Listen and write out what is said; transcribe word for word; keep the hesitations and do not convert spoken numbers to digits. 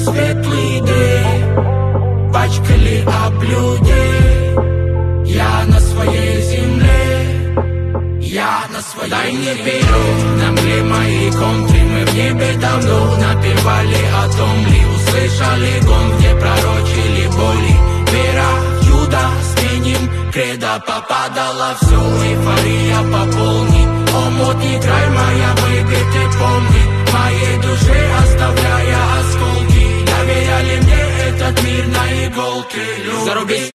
светлый день пачкали об людей. Я на своей земле, я на своей. Дай мне перо, на мгле мои контры. Мы в небе давно напевали о том ли. Услышали гон, где пророчили боли. Вера в чудо, сменим кредо. Попадало все, эйфория пополнит. Омут, играй моя, выиграй, ты помни. Моей душе оставляя осколки. Доверяли мне этот мир на иголке. Зарубись.